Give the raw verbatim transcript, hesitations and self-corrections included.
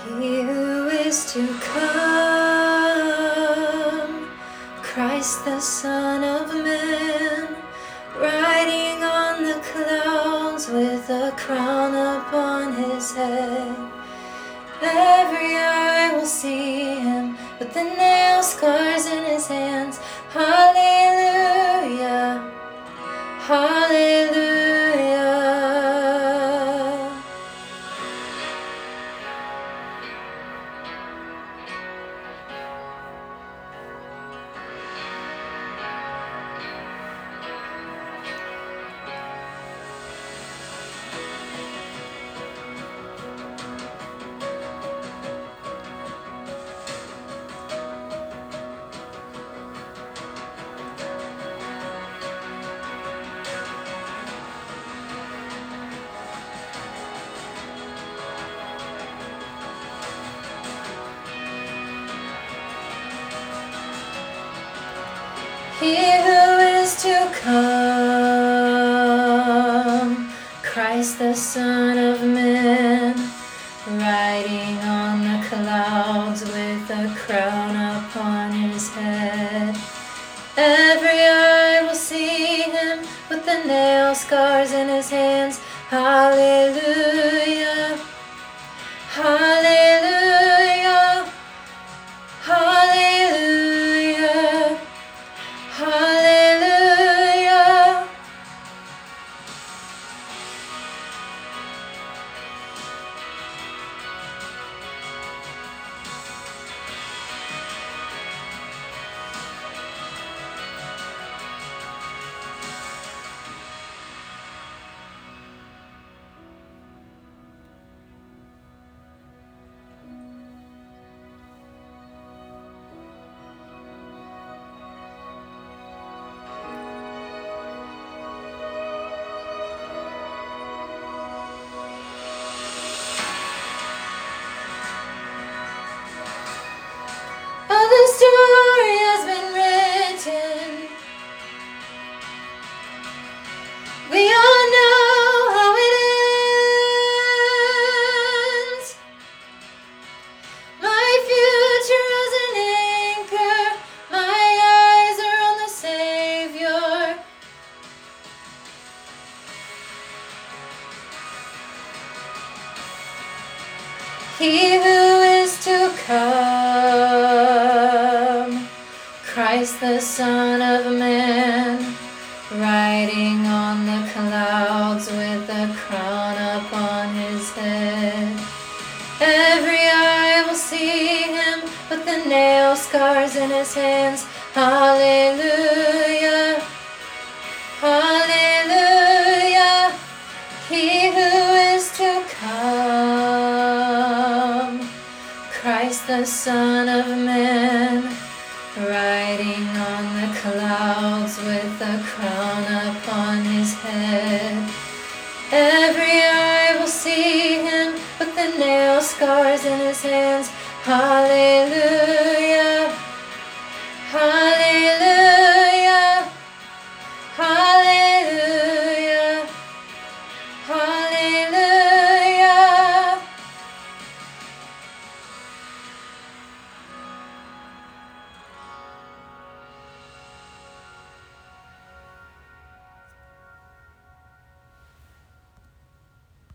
He who is to come, Christ the Son of Man, riding on the clouds with a crown upon his head. Every eye will see him with the nail scars in his hands. Hallelujah, hallelujah. He who is to come, Christ the Son of Man, riding on the clouds with a crown upon his head. Every eye will see him with the nail scars in his hands. Hallelujah, hallelujah, hallelujah, hallelujah. Oh, the story has been written. We all know how it ends. My future is an anchor. My eyes are on the Savior. He who is to come, Christ the Son of Man, riding on the clouds with a crown upon his head. Every eye will see him with the nail scars in his hands. Hallelujah, hallelujah. He who is to come, Christ the Son of Man, riding on the clouds with a crown upon his head. Every eye will see him with the nail scars in his hands. Hallelujah, hallelujah.